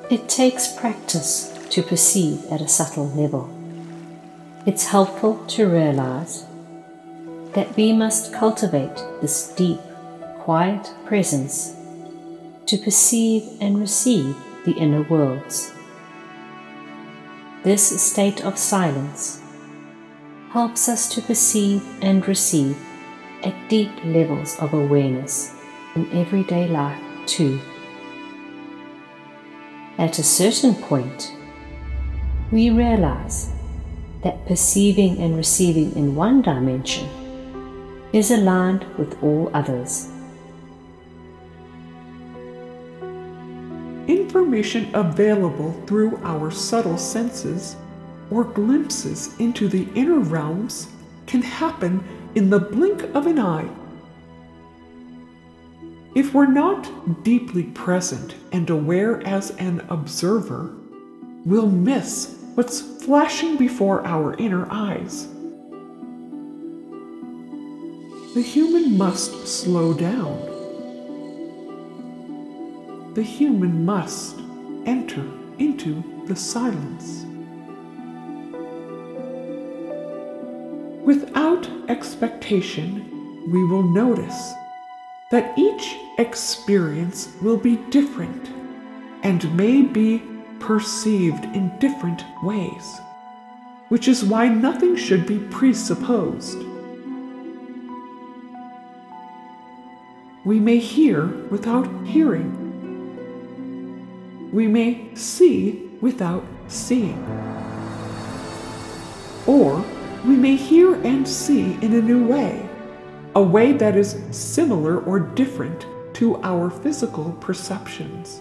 It takes practice to perceive at a subtle level. It's helpful to realize that we must cultivate this deep, quiet presence to perceive and receive the inner worlds. This state of silence helps us to perceive and receive at deep levels of awareness in everyday life too. At a certain point, we realize that perceiving and receiving in one dimension is aligned with all others. Information available through our subtle senses or glimpses into the inner realms can happen in the blink of an eye. If we're not deeply present and aware as an observer, we'll miss what's flashing before our inner eyes. The human must slow down. The human must enter into the silence. Without expectation, we will notice that each experience will be different and may be perceived in different ways, which is why nothing should be presupposed. We may hear without hearing. We may see without seeing. Or we may hear and see in a new way, a way that is similar or different to our physical perceptions.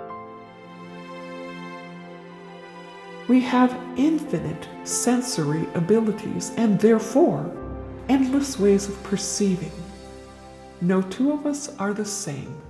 We have infinite sensory abilities and therefore endless ways of perceiving. No two of us are the same.